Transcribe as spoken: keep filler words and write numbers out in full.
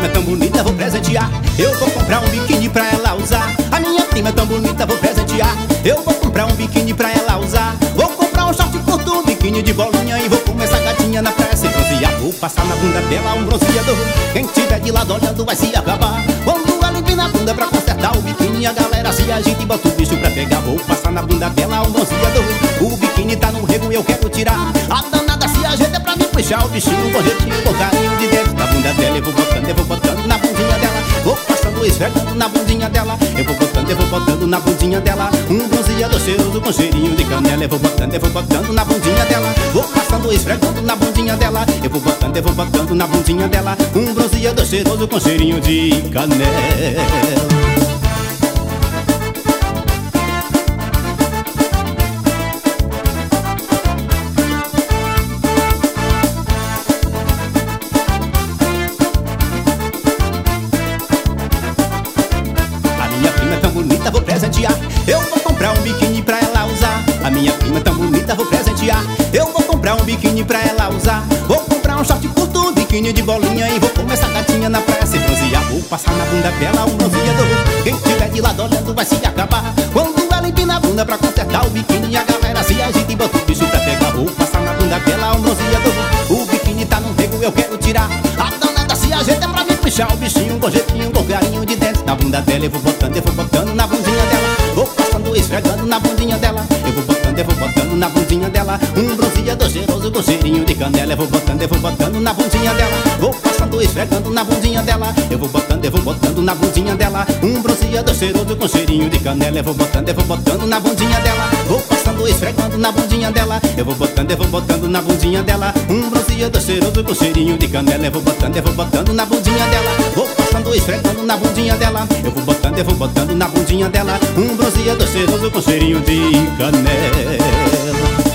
prima é tão bonita, vou presentear. Eu vou comprar um biquíni pra ela usar. A minha prima é tão bonita, vou presentear. Eu vou comprar um biquíni pra ela usar. Vou comprar um short curto, um biquíni de bolinha. E vou começar gatinha na praia se bronzear. Vou passar na bunda dela um bronzeador. Quem tiver de lado olhando vai se acabar. Quando ela empina a bunda pra consertar o biquíni, a galera se agita e bota o bicho pra pegar. Vou passar na bunda dela um bronzeador. O biquíni tá no rego e eu quero tirar. A danada se ajeita pra me puxar o bichinho com jeitinho, com carinho de dentro da bunda dela. Eu vou botando, eu vou botando na bundinha dela. Vou passando, esfregando na bundinha dela. Eu vou botando, eu vou botando na bundinha dela. Um bronzeador cheiroso com cheirinho de canela. Eu vou botando, eu vou botando na bundinha dela. Vou passando, esfregando na bundinha dela. Eu vou botando, eu vou botando na bundinha dela. Um bronzeador cheiroso com cheirinho de canela. Bonita, vou presentear. Eu vou comprar um biquíni pra ela usar. A minha prima é tão bonita, vou presentear. Eu vou comprar um biquíni pra ela usar. Vou comprar um short curto, um biquíni de bolinha. E vou começar gatinha na praia se bronzear. Vou passar na bunda dela um bronzeador. Quem tiver de lado olhando vai se acabar. Quando ela empina a bunda pra consertar o biquíni, a galera se agita e bota o bicho pra pegar. Vou passar na bunda dela um bronzeador. O biquíni tá no rego, eu quero tirar. A danada se ajeita pra me puxar o bichinho com jeitinho, com carinho de dentro da bunda dela. Eu vou botando, eu vou botando na bundinha dela. Vou passando, esfregando na bundinha dela. Eu vou botando, eu vou botando na bundinha dela. Um bronzeador cheiroso com cheirinho de canela. Eu vou botando, eu vou botando na bundinha dela. Vou passando, esfregando na bundinha dela. Eu vou botando, eu vou botando na bundinha dela. Um bronzeador cheiroso com cheirinho de canela. Eu vou botando, eu vou botando na bundinha dela. Vou passando, esfregando na bundinha dela. Eu vou botando, eu vou botando na bundinha dela. Um bronzeador cheiroso com cheirinho de canela. Eu vou botando, eu vou botando na bundinha dela. Vou passando, esfregando na bundinha dela. Eu vou botando, eu vou botando na bundinha dela. Um bronzeador cheiroso com cheirinho de canela.